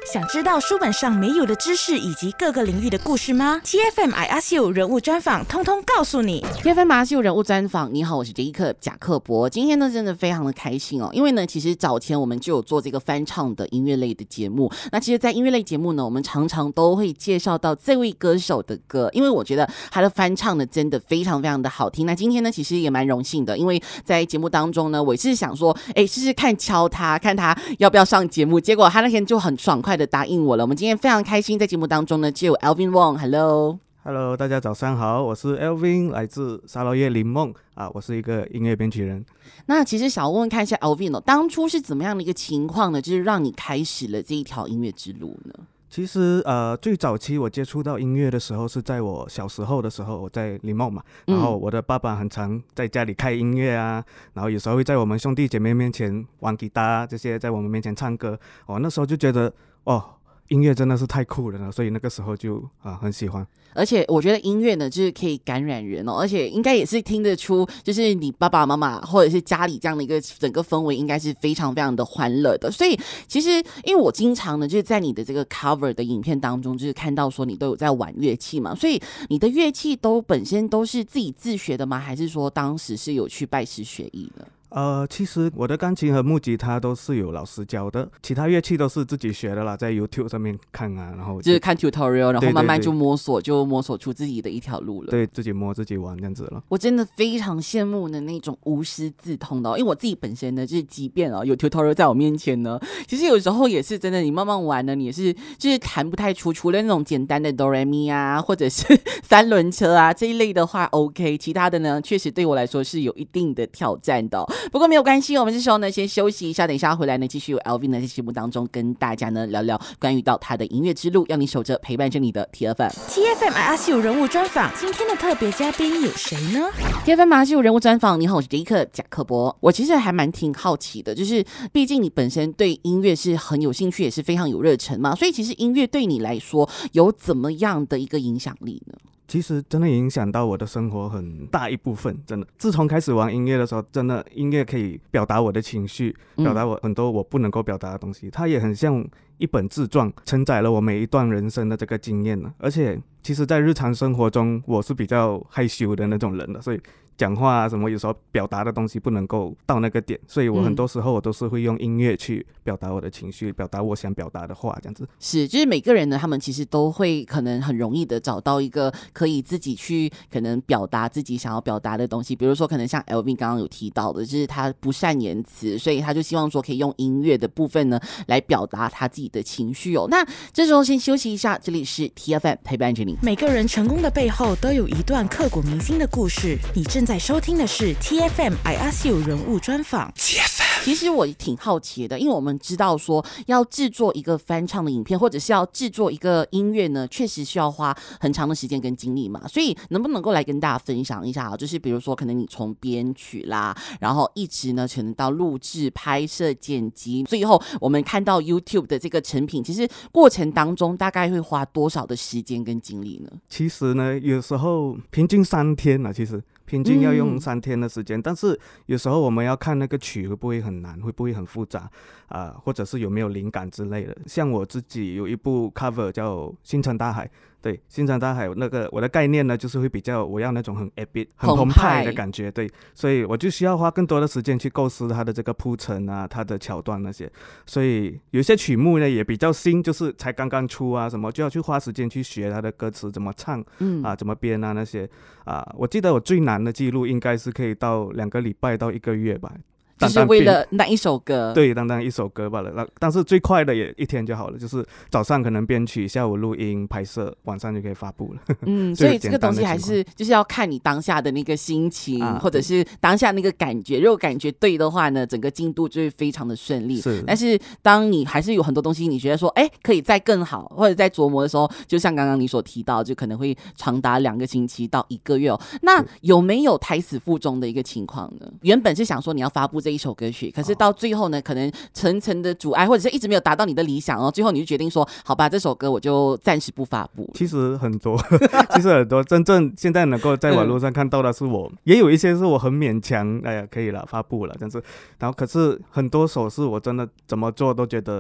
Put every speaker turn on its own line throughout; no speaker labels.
想知道书本上没有的知识以及各个领域的故事吗？ TFM I Ask You 人物专访通通告诉你。
TFM I Ask You 人物专访，你好，我是Jacob贾克伯。今天呢真的非常的开心哦，因为呢其实早前我们就有做这个翻唱的音乐类的节目，那其实在音乐类节目呢，我们常常都会介绍到这位歌手的歌，因为我觉得他的翻唱呢真的非常非常的好听。那今天呢其实也蛮荣幸的，因为在节目当中呢，我是想说试试看敲他，看他要不要上节目，结果他那天就很爽快的答应我了。我们今天非常开心，在节目当中呢就有 Alvin Wong。Hello，
大家早上好，我是 Alvin， 来自沙捞越林梦我是一个音乐编曲人。
那其实想问问看一下 Alvin 当初是怎么样的一个情况呢？就是让你开始了这一条音乐之路呢？
其实最早期我接触到音乐的时候是在我小时候的时候，我在林梦嘛，然后我的爸爸很常在家里开音乐啊，然后有时候会在我们兄弟姐妹面前玩吉他这些，在我们面前唱歌那时候就觉得音乐真的是太酷了呢，所以那个时候就很喜欢。
而且我觉得音乐呢就是可以感染人而且应该也是听得出，就是你爸爸妈妈或者是家里这样的一个整个氛围应该是非常非常的欢乐的。所以其实因为我经常呢就是在你的这个 cover 的影片当中就是看到说你都有在玩乐器嘛，所以你的乐器本身都是自己自学的吗？还是说当时是有去拜师学艺的？
其实我的钢琴和木吉他都是有老师教的，其他乐器都是自己学的啦，在 YouTube 上面看然后
就是看 tutorial， 然后慢慢就摸索出自己的一条路了。
对，自己摸自己玩这样子了。
我真的非常羡慕的那种无师自通的因为我自己本身呢，就是即便有 tutorial 在我面前呢，其实有时候也是真的，你慢慢玩呢，你也是就是弹不太出，除了那种简单的哆来咪啊，或者是三轮车啊这一类的话 OK， 其他的呢，确实对我来说是有一定的挑战的不过没有关系，我们这时候呢先休息一下，等一下回来呢继续有 Alvin 呢在节目当中跟大家呢聊聊关于到他的音乐之路，要你守着陪伴着你的
TFM I Ask You 人物专访，今天的特别嘉宾有谁呢？
TFM I Ask You 人物专访，你好，我是 Jacob 贾克伯。我其实还挺好奇的，就是毕竟你本身对音乐是很有兴趣，也是非常有热忱嘛，所以其实音乐对你来说有怎么样的一个影响力呢？
其实真的影响到我的生活很大一部分，真的。自从开始玩音乐的时候，真的音乐可以表达我的情绪，表达我很多我不能够表达的东西。它也很像一本自传，承载了我每一段人生的这个经验。而且其实在日常生活中我是比较害羞的那种人的，所以讲话什么有时候表达的东西不能够到那个点，所以我很多时候我都是会用音乐去表达我的情绪，表达我想表达的话，这样子。
是，就是每个人呢，他们其实都会可能很容易的找到一个可以自己去可能表达自己想要表达的东西，比如说可能像 Alvin 刚刚有提到的，就是他不善言辞，所以他就希望说可以用音乐的部分呢来表达他自己的情绪那这时候先休息一下，这里是 TFM 陪伴着你。
每个人成功的背后都有一段刻骨铭心的故事，你正在收听的是 TFM I Ask You 人物专访。
其实我挺好奇的，因为我们知道说要制作一个翻唱的影片，或者是要制作一个音乐呢，确实需要花很长的时间跟精力嘛，所以能不能够来跟大家分享一下就是比如说可能你从编曲啦，然后一直呢可能到录制、拍摄、剪辑，最后我们看到 YouTube 的这个成品，其实过程当中大概会花多少的时间跟精力呢？
其实呢，有时候平均3天其实平均要用3天的时间，但是有时候我们要看那个曲会不会很难，会不会很复杂或者是有没有灵感之类的。像我自己有一部 cover 叫《星辰大海》，对，星辰大海那个我的概念呢，就是会比较我要那种很 epic 很澎湃的感觉，对，所以我就需要花更多的时间去构思它的这个铺陈它的桥段那些。所以有些曲目呢也比较新，就是才刚刚出什么，就要去花时间去学它的歌词怎么唱怎么编那些我记得我最难的记录应该是可以到2个礼拜到1个月吧，
就是为了那一首歌，
对，单单一首歌罢了。但是最快的也1天就好了，就是早上可能编曲，下午录音拍摄，晚上就可以发布了。
所以这个东西还是就是要看你当下的那个心情或者是当下那个感觉，如果感觉对的话呢，整个进度就会非常的顺利。但是当你还是有很多东西你觉得说可以再更好，或者在琢磨的时候，就像刚刚你所提到，就可能会长达2个星期到1个月那有没有胎死腹中的一个情况呢？原本是想说你要发布这一首歌曲，可是到最后呢可能层层的阻碍，或者是一直没有达到你的理想最后你就决定说好吧，这首歌我就暂时不发布。
其实很多其实很多真正现在能够在网络上看到的是我也有一些是我很勉强可以了发布了这样子，然后可是很多首是我真的怎么做都觉得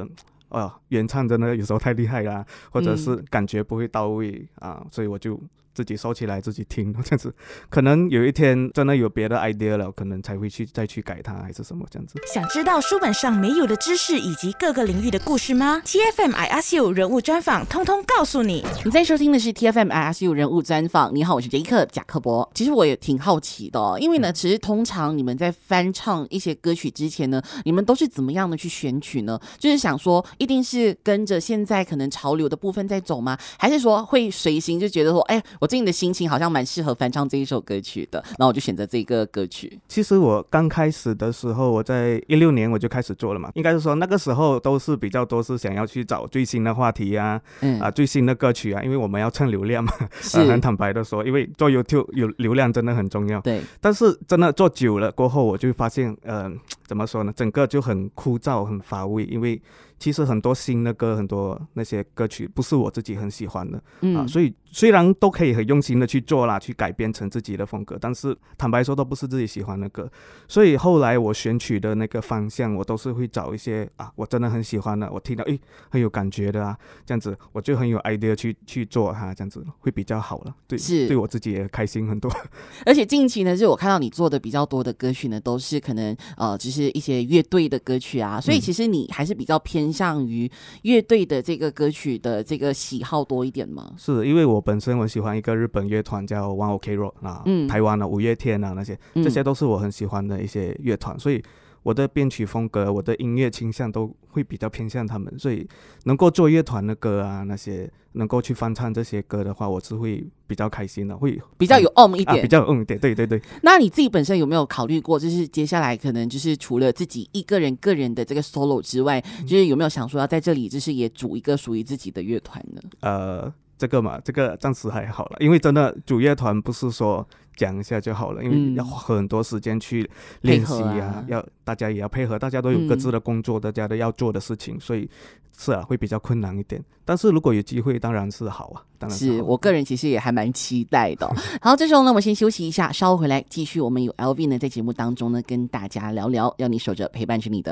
原唱真的有时候太厉害啦，或者是感觉不会到位所以我就自己收起来自己听这样子，可能有一天真的有别的 idea 了，可能才会再去改它还是什么这样子。
想知道书本上没有的知识以及各个领域的故事吗？ TFM I Ask You 人物专访通通告诉你。
你在收听的是 TFM I Ask You 人物专访。你好，我是杰克贾克伯。其实我也挺好奇的因为呢其实通常你们在翻唱一些歌曲之前呢，你们都是怎么样的去选曲呢？就是想说一定是跟着现在可能潮流的部分在走吗？还是说会随心就觉得说我最近的心情好像蛮适合翻唱这一首歌曲的，然后我就选择这个歌曲。
其实我刚开始的时候，我在16年我就开始做了嘛，应该是说那个时候都是比较多是想要去找最新的话题最新的歌曲因为我们要蹭流量嘛很坦白的说，因为做 YouTube 有流量真的很重要。
对，
但是真的做久了过后，我就发现怎么说呢，整个就很枯燥很乏味，因为其实很多新的歌，很多那些歌曲不是我自己很喜欢的所以虽然都可以很用心的去做啦，去改编成自己的风格，但是坦白说都不是自己喜欢的歌。所以后来我选取的那个方向，我都是会找一些我真的很喜欢的，我听到很有感觉的这样子我就很有 idea 去做这样子会比较好了。对，是对我自己也开心很多。
而且近期呢，就是我看到你做的比较多的歌曲呢，都是可能就是一些乐队的歌曲所以其实你还是比较偏向于乐队的这个歌曲的这个喜好多一点吗？
是因为我本身我喜欢一个日本乐团叫 One OK Rock 台湾的五月天那些这些都是我很喜欢的一些乐团所以我的编曲风格我的音乐倾向都会比较偏向他们，所以能够做乐团的歌那些能够去翻唱这些歌的话，我是会比较开心的，会
比较有一点
比较有一点。对对对。
那你自己本身有没有考虑过，就是接下来可能就是除了自己一个人的这个 solo 之外，就是有没有想说要在这里就是也组一个属于自己的乐团呢？
这个暂时还好了，因为真的组乐团不是说讲一下就好了，因为要花很多时间去练习大家也要配合，大家都有各自的工作大家都要做的事情，所以是会比较困难一点。但是如果有机会当然是好当然
是我个人其实也还蛮期待的好，这时候呢我们先休息一下，稍后回来继续我们有 Alvin 呢在节目当中呢跟大家聊聊，要你守着陪伴着你的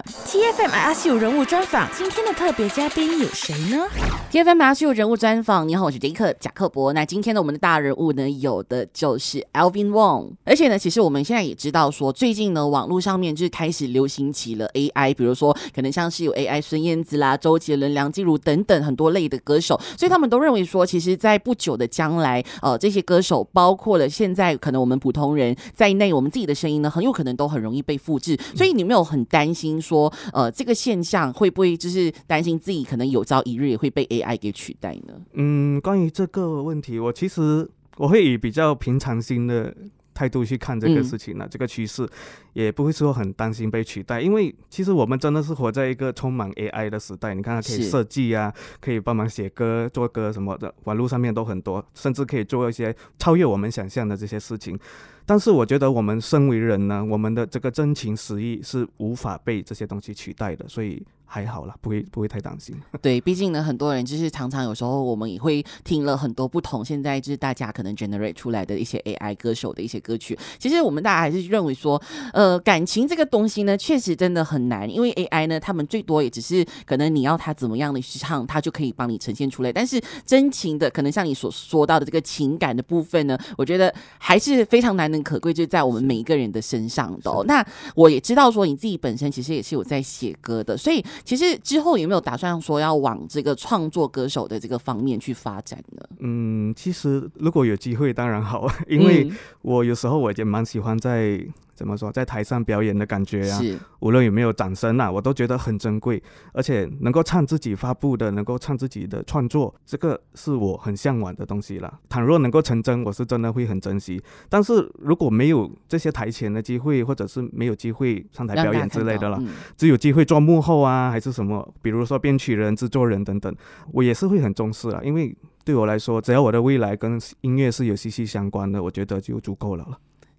TFM I Ask You 人物专访，今天的特别嘉宾有谁呢？
TFM I Ask You 人物专访，你好，我是杰克贾克伯。那今天呢我们的大人物呢有的就是 Alvin Wong， 而且呢其实我们现在也知道说最近呢网络上面就是开始流行起了 AI， 比如说可能像是有 AI 孙燕姿啦、周杰伦、梁静茹等等很多类的歌手，所以他们都认为说其实在不久的将来这些歌手包括了现在可能我们普通人在内，我们自己的声音呢很有可能都很容易被复制，所以你没有很担心说这个现象会不会就是担心自己可能有朝一日也会被 AI 给取代呢？
关于这个问题我其实我会以比较平常心的态度去看这个事情这个趋势也不会说很担心被取代，因为其实我们真的是活在一个充满 AI 的时代，你看它可以设计可以帮忙写歌做歌什么的，网络上面都很多，甚至可以做一些超越我们想象的这些事情。但是我觉得我们身为人呢，我们的这个真情实意是无法被这些东西取代的，所以还好啦，不会太担心。
对，毕竟呢很多人就是常常有时候我们也会听了很多不同现在就是大家可能 generate 出来的一些 AI 歌手的一些歌曲，其实我们大家还是认为说感情这个东西呢确实真的很难，因为 AI 呢他们最多也只是可能你要他怎么样的去唱他就可以帮你呈现出来，但是真情的可能像你所说到的这个情感的部分呢，我觉得还是非常难能可贵，就是在我们每一个人的身上的那我也知道说你自己本身其实也是有在写歌的，所以其实之后有没有打算说要往这个创作歌手的这个方面去发展呢？
其实如果有机会当然好，因为我有时候我也蛮喜欢怎么说在台上表演的感觉无论有没有掌声我都觉得很珍贵，而且能够唱自己发布的，能够唱自己的创作，这个是我很向往的东西啦。倘若能够成真，我是真的会很珍惜，但是如果没有这些台前的机会，或者是没有机会上台表演之类的啦，只有机会做幕后还是什么，比如说编曲人、制作人等等，我也是会很重视啦，因为对我来说只要我的未来跟音乐是有息息相关的，我觉得就足够了。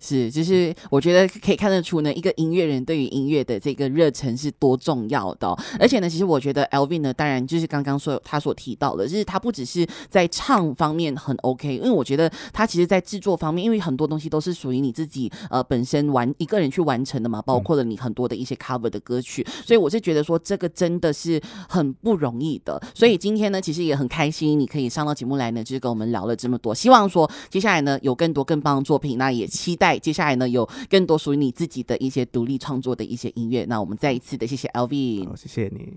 是，就是我觉得可以看得出呢，一个音乐人对于音乐的这个热忱是多重要的而且呢，其实我觉得 Alvin 呢，当然就是刚刚他所提到的，就是他不只是在唱方面很 OK， 因为我觉得他其实在制作方面，因为很多东西都是属于你自己本身一个人去完成的嘛，包括了你很多的一些 cover 的歌曲，所以我是觉得说这个真的是很不容易的。所以今天呢，其实也很开心你可以上到节目来呢，就是跟我们聊了这么多，希望说接下来呢有更多更棒的作品，那也期待接下来呢有更多属于你自己的一些独立创作的一些音乐。那我们再一次的谢谢 Alvin，
谢谢你。